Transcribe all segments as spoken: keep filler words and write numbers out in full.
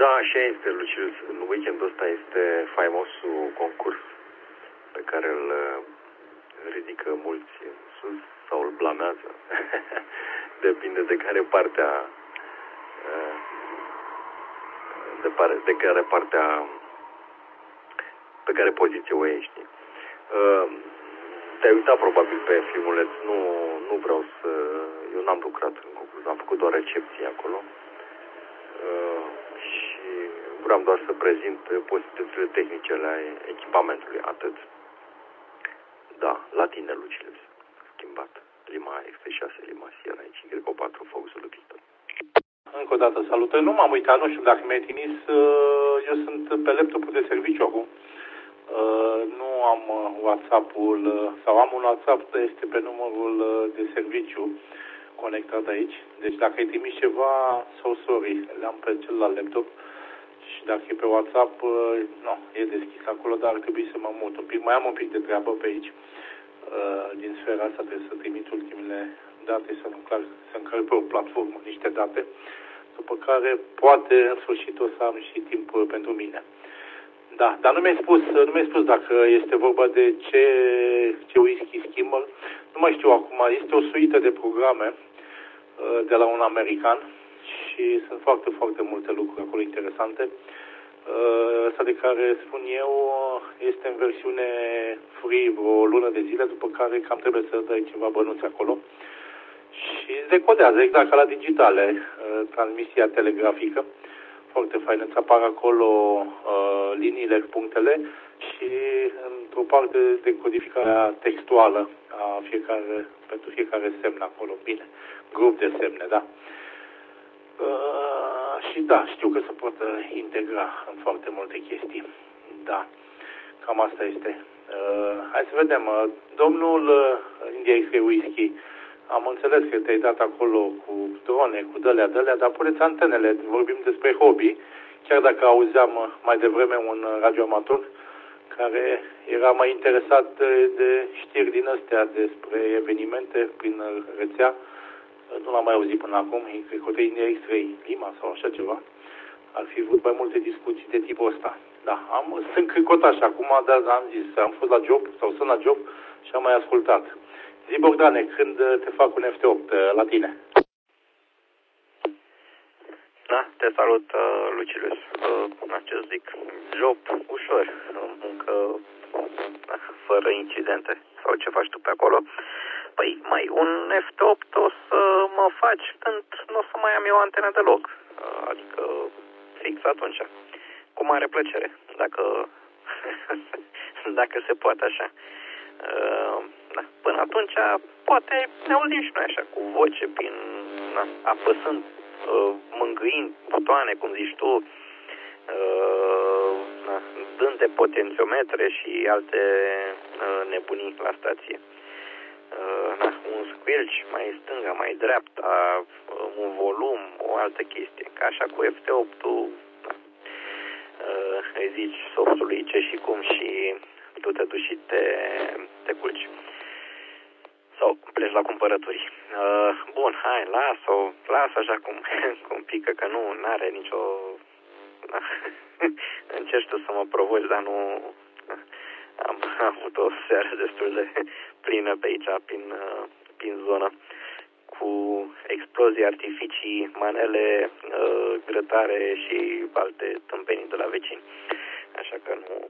Da, așa este, Lucius. În weekendul ăsta este faimosul concurs pe care îl ridică mulți în sus sau îl blamează. Depinde de care partea de, pare, de care partea pe care poziție o ești. Te-ai uitat probabil pe filmuleț, nu, nu vreau să... Eu n-am lucrat în concurs, am făcut doar recepție acolo. Și vreau doar să prezint posibilitățile tehnice ale echipamentului, atât. Da, la tine, Lucius, schimbat. Lima X T șase, Lima Sierra, aici, Y patru, focusul de pistă. Încă o dată, salutări. Nu m-am uitat, nu știu dacă mi-ai trimis. Eu sunt pe laptopul de serviciu acum. Nu am WhatsApp-ul, sau am un WhatsApp, dar este pe numărul de serviciu conectat aici. Deci dacă ai trimis ceva, so sorry, le-am pe celălalt laptop. Și dacă e pe WhatsApp, nu, e deschis acolo, dar ar trebui să mă mut un pic. Mai am un pic de treabă pe aici. Din sfera asta trebuie să trimit ultimele date, să încarc, să încarc pe o platformă niște date, după care poate în sfârșit o să am și timp pentru mine. Da, dar nu mi-ai spus, nu mi-ai spus dacă este vorba de ce, ce whisky schimbă. Nu mai știu acum, este o suită de programe de la un american și sunt foarte, foarte multe lucruri acolo interesante. Asta de care spun eu este în versiune free o lună de zile, după care cam trebuie să dai ceva bănuți acolo. Și decodează exact ca la digitale, transmisia telegrafică. Foarte fain, îți apar acolo uh, liniile, punctele și într-o parte de codificarea textuală a fiecare, pentru fiecare semn acolo. Bine, grup de semne, da. Uh, și da, știu că se poate integra în foarte multe chestii. Da, cam asta este. Uh, hai să vedem. Uh, domnul uh, India X-Ray Whisky, am înțeles că te-ai dat acolo cu drone, cu dălea, dălea, dar puneți antenele, vorbim despre hobby, chiar dacă auzeam mai devreme un radioamator care era mai interesat de, de știri din astea despre evenimente prin rețea, nu l-am mai auzit până acum, cred că India X-Ray Lima sau așa ceva, ar fi vrut mai multe discuții de tipul ăsta. Da, am, sunt cricotaș acum, dar am zis, am fost la job sau sunt la job și am mai ascultat. Zi, Bogdane, când te fac un F T opt la tine? Da, te salut, uh, Lucilius. Uh, ce zic, job ușor, muncă fără incidente. Sau ce faci tu pe acolo? Păi, mai un F T opt o să mă faci când nu o să mai am eu antenă deloc. Uh, adică fix atunci. Cu mare plăcere, dacă, dacă se poate așa. Uh, Da. Până atunci, poate ne auzim și noi așa, cu voce, prin, na, apăsând, uh, mângâind butoane, cum zici tu, uh, na, dând de potențiometre și alte uh, nebunii la stație. Uh, na, un squelch mai stânga, mai dreapta, uh, un volum, o altă chestie. Ca așa cu F T opt-ul, uh, îi zici softului ce și cum și tu te duci și te, te culci. Sau pleci la cumpărături. Uh, bun, hai, las-o, las așa cum, cum pică, că nu are nicio... Încerci tu să mă provoci, dar nu... Am avut o seară destul de plină pe aici, prin, prin zonă, cu explozii, artificii, manele, uh, grătare și alte tâmpenii de la vecini. Așa că nu...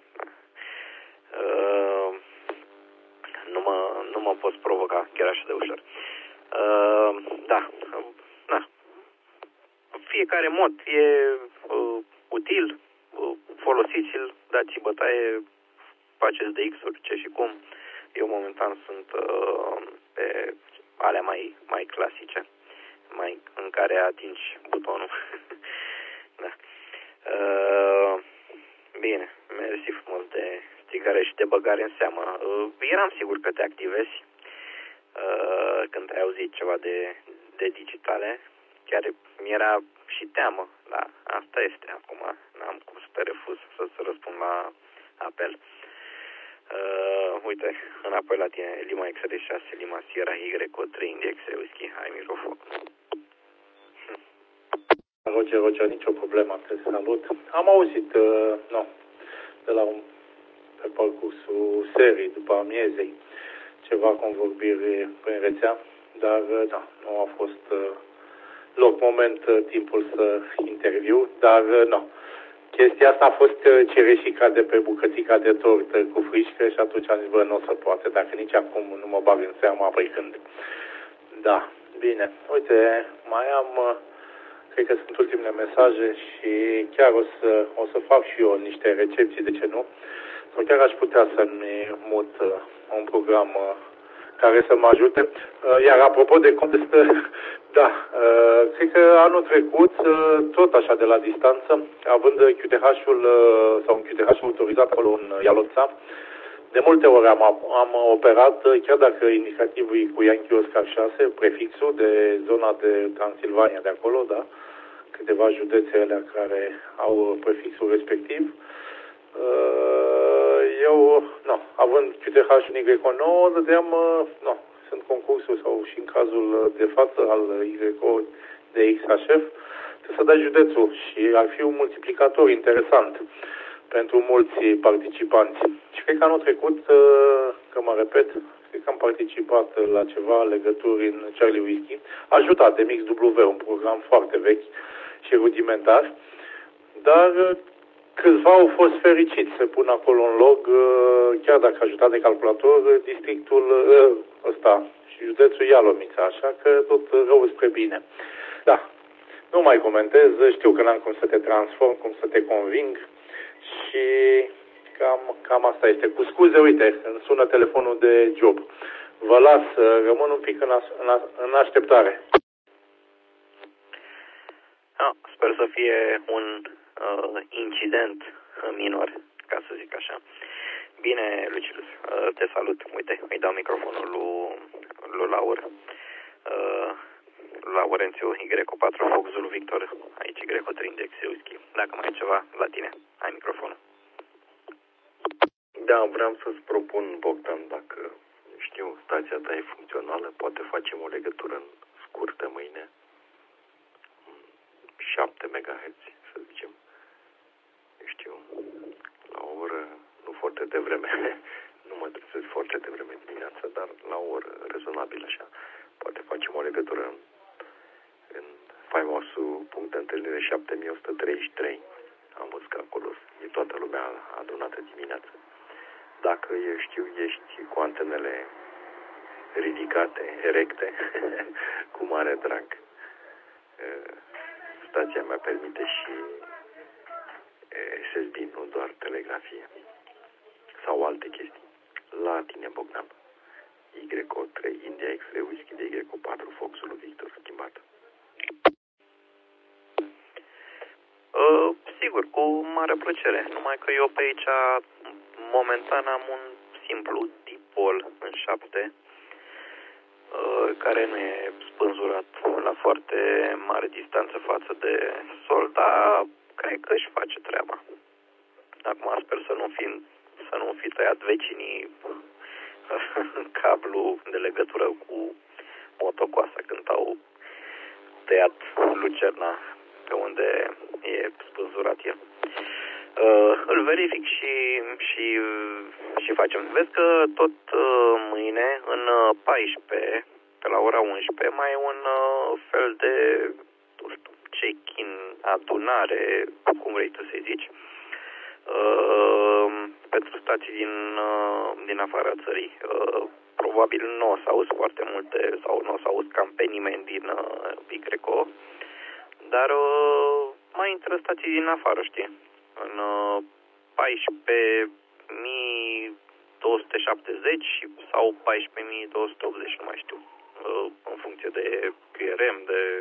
Uh, Nu mă, nu mă poți provoca chiar așa de ușor. Uh, da. Da. Fiecare mod e uh, util, uh, folosiți-l, dați bătaie, faceți de X-uri, ce și cum. Eu momentan sunt uh, pe alea mai, mai clasice, mai în care atingi butonul. Da. Uh, bine, mersi frumos de stigare și de băgare în seamă. Uh, eram sigur că te activezi uh, când ai auzit ceva de, de digitale. Chiar mi-era și teamă, dar asta este. Acum n-am cum să te refuz să-ți răspund la apel. Uh, uite, înapoi la tine, Lima X R șase, Lima Sierra, Y trei, India X-Ray Whisky, hai microfon. Roger, Roger, nicio problemă, te salut. Am auzit, uh, nu, de la un, pe parcursul serii, după amiezei, ceva convorbiri prin rețea, dar, uh, da, nu a fost uh, loc, moment, uh, timpul să interviu, dar, uh, nu. Chestia asta a fost uh, cireșica de pe bucățica de tortă cu frișcă și atunci am zis, bă, nu o să poate, dacă nici acum nu mă bag în seama, păi când. Da, bine. Uite, mai am... Uh, Cred că sunt ultimele mesaje și chiar o să, o să fac și eu niște recepții, de ce nu? Sau chiar aș putea să-mi mut uh, un program uh, care să mă ajute. Uh, iar apropo de contest, da, uh, cred că anul trecut, uh, tot așa de la distanță, având Q T H-ul uh, sau un Q T H autorizat acolo în Ialoța, de multe ori am, am operat, chiar dacă indicativul e cu Yankee Oscar șase, prefixul de zona de Transilvania de acolo, da, câteva județe alea care au prefixul respectiv. Eu, nu, având Q T H în Y nouă, dădeam, nu, sunt concursul sau și în cazul de față al Y de X H F, trebuie să dai județul și ar fi un multiplicator interesant pentru mulți participanți. Și cred că anul trecut, că mă repet, cred că am participat la ceva legături în Charlie Whiskey, ajutat de Mix W, un program foarte vechi și rudimentar, dar câțiva au fost fericiți să pună acolo un log, chiar dacă ajutat de calculator, districtul ăsta și județul Ialomița, așa că tot rău spre bine. Da, nu mai comentez, știu că n-am cum să te transform, cum să te conving, și cam, cam asta este. Cu scuze, uite, îmi sună telefonul de job. Vă las, rămân un pic în, as, în, as, în așteptare. Ah, sper să fie un uh, incident minor, ca să zic așa. Bine, Lucius, uh, te salut. Uite, îi dau microfonul lui, lui Laur. Uh, Laurențiu, Y patru, Fox Zulu Victor, aici Y trei Index Whisky. Dacă mai e ceva, la tine, ai microfonul. Da, vreau să-ți propun, Bogdan, dacă știu, stația ta e funcțională, poate facem o legătură scurtă mâine, șapte megahertz, să zicem, știu, la o oră, nu foarte devreme, nu mă trezesc foarte devreme dimineața, dar la o oră rezonabil așa, poate facem o legătură în, în faimosul punct de întâlnire șapte mii o sută treizeci și trei. Am văzut că acolo e toată lumea adunată dimineața. Dacă, eu știu, ești cu antenele ridicate, erecte, cu mare drag, stația mea permite și S S B, nu doar telegrafie sau alte chestii. La tine, Bogdan. Y trei India X-ray Whisky de Y patru Foxul Victor schimbat. Uh, sigur, cu mare plăcere. Numai că eu pe aici momentan am un simplu dipol în șapte uh, care nu e spânzurat la foarte mare distanță față de sol, dar cred că își face treaba. Acum sper să nu fi, să nu fi tăiat vecinii cablu de legătură cu motocoasa când au tăiat lucerna pe unde e spânzurat el. Uh, îl verific și, și, și facem. Vezi că tot uh, mâine, în paisprezece, pe la ora unsprezece, mai e un uh, fel de, nu știu, check-in, adunare, cum vrei tu să-i zici, uh, pentru stații din, uh, din afara țării. Uh, probabil nu o să auzi foarte multe, sau nu o să auzi cam pe nimeni din uh, Picreco, dar uh, mai intră stații din afară, știi? În uh, paisprezece mii două sute șaptezeci sau paisprezece mii două sute optzeci, nu mai știu, uh, în funcție de Q R M, de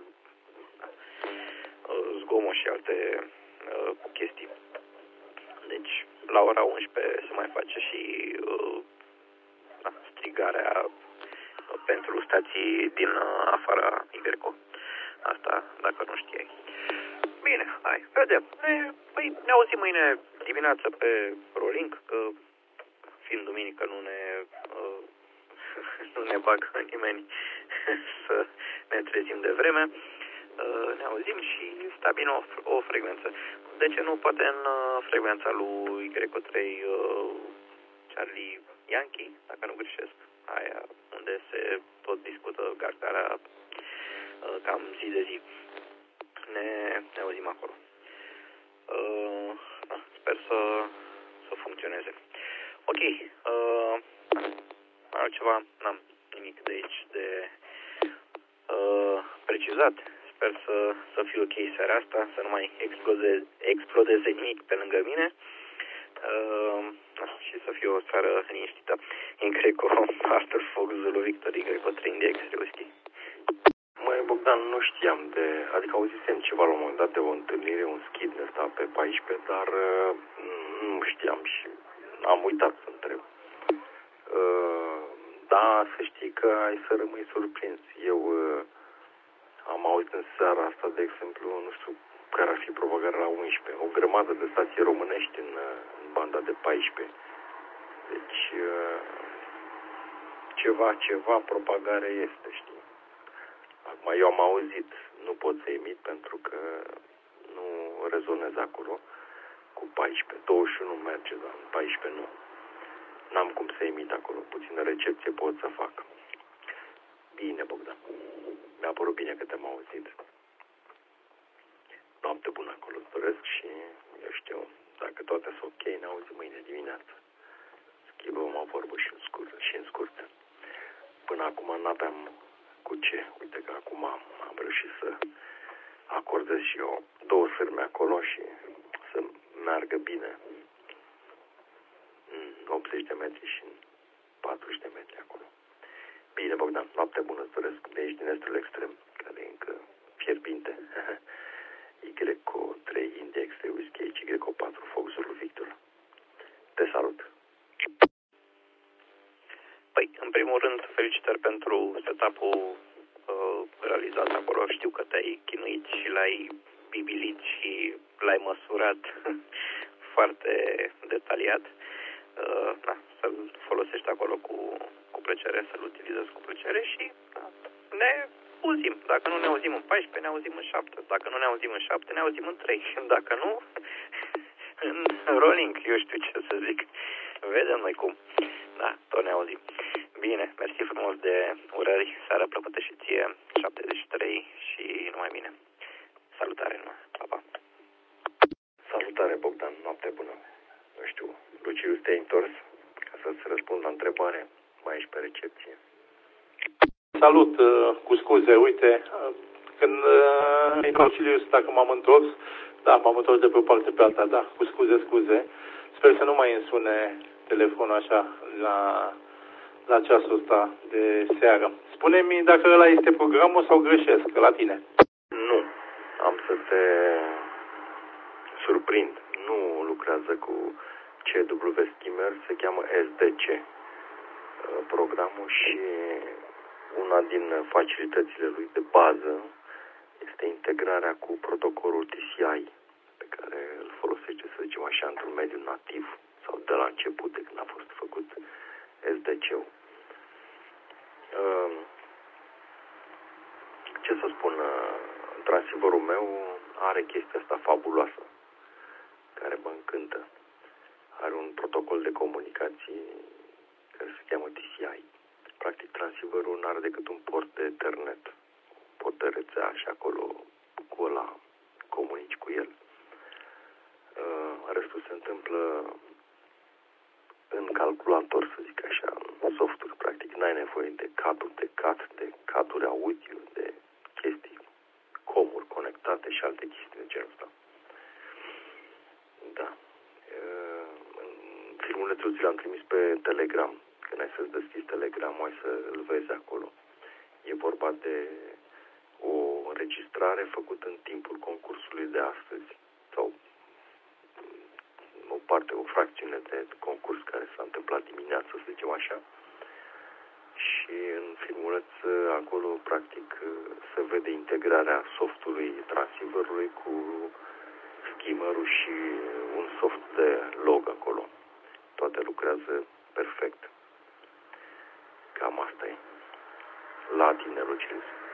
uh, zgomot și alte uh, chestii. Deci, la ora unsprezece se mai face și uh, strigarea uh, pentru stații din uh, afara Iberco. Asta, dacă nu știai. Bine, hai, vedem. Ne, păi, ne auzim mâine dimineață pe Rolink, că fiind duminică nu ne, uh, nu ne bagă nimeni să ne trezim de vreme. ne auzim și stabilim o, o frecvență. De ce nu? Poate în frecvența lui Greco trei Charlie Yankee, dacă nu greșesc, aia unde se tot discută Gargara cam zi de zi. Ne, ne auzim acolo. Uh, da, sper să, să funcționeze. Ok. Uh, altceva? N-am nimic de aici de uh, precizat. Sper să, să fiu ok seara asta, să nu mai explodeze, explodeze nimic pe lângă mine. Uh, și să fie o seară liniștită. În Greco, Arthur Fox, Zulu Victory, Greco trei India X-ray Whisky. Măi, Bogdan, nu știam de... Adică auzisem ceva la un moment dat de o întâlnire, un schid de ăsta pe paisprezece, dar uh, nu știam și am uitat să întreb. Uh, da, să știi că ai să rămâi surprins. Eu uh, am auzit în seara asta, de exemplu, nu știu care ar fi propagarea la unsprezece, o grămadă de stații românești în, în banda de paisprezece. Deci, uh, ceva, ceva propagare este, știi? Acum, eu am auzit, nu pot să emit pentru că nu rezonez acolo cu paisprezece. douăzeci și unu merge, dar în paisprezece nu. N-am cum să emit acolo. Puțină recepție pot să fac. Bine, Bogdan. Mi-a părut bine că te-am auzit. Noapte bună acolo îți doresc și, eu știu, dacă toate sunt ok, ne auzim mâine dimineață. Schimbăm o vorbă și în scurt, și în scurt. Până acum n-aveam cu ce. Uite că acum am, am reușit să acordez și eu două sârme acolo și să meargă bine în optzeci de metri și în patruzeci de metri acolo. Bine, Bogdan, noapte bună îți doresc de aici din estul extrem, care e încă fierbinte. Y trei India X-ray Whisky, Y patru Fox Zulu Victor. Te salut! Păi, în primul rând, felicitări pentru setup-ul uh, realizat acolo. Știu că te-ai chinuit și l-ai bibilit și l-ai măsurat foarte detaliat. Uh, da, să-l folosești acolo cu, cu plăcere, să-l utilizezi cu plăcere și da, ne auzim. Dacă nu ne auzim în paisprezece, ne auzim în șapte. Dacă nu ne auzim în șapte, ne auzim în trei. Dacă nu, în rolling, eu știu ce să zic. Vedem noi cum. Da, tot ne auzim. Bine, mersi frumos de urări, seara plăcută și ție, șaptezeci și trei și numai bine. Salutare, numai, pa, pa. Salutare, Bogdan, noapte bună. Nu știu, Lucius, te-ai întors ca să-ți răspund la întrebare, mai ești pe recepție. Salut, cu scuze, uite, când e Lucius, dacă m-am întors, da, m-am întors de pe o parte pe alta, da, cu scuze, scuze. Sper să nu mai însune telefonul așa la, la ceasul ăsta de seară. Spune-mi dacă ăla este programul sau greșesc la tine. Nu, am să te surprind. Nu lucrează cu C W Skimmer, se cheamă S D C programul și una din facilitățile lui de bază este integrarea cu protocolul T C I pe care îl folosește, să zicem așa, într-un mediu nativ sau de la început, de când a fost făcut S D C-ul. Ce să spun, transceiverul meu are chestia asta fabuloasă care mă încântă. Are un protocol de comunicații care se cheamă T C I. Practic, transceiverul nu are decât un port de Ethernet, port de rețea și acolo cu ăla comunici cu el. Restul se întâmplă în calculator, să zic așa, în software. Practic, n-ai nevoie de cadru de cat, de cadruri audio, de chestii, comuri conectate și alte chestii de genul ăsta. Da. Filmulețul ți l-am trimis pe Telegram. Când ai să-ți deschizi Telegram, ai să-l vezi acolo. E vorba de o înregistrare făcută în timpul concursului de astăzi. Sau o parte, o fracțiune de concurs care s-a întâmplat dimineața, să zicem așa. Și în filmuleț, acolo, practic, se vede integrarea softului transceiverului cu skimmerul și un soft de log acolo. Toate lucrează perfect. Cam asta e. La tine, Lucius.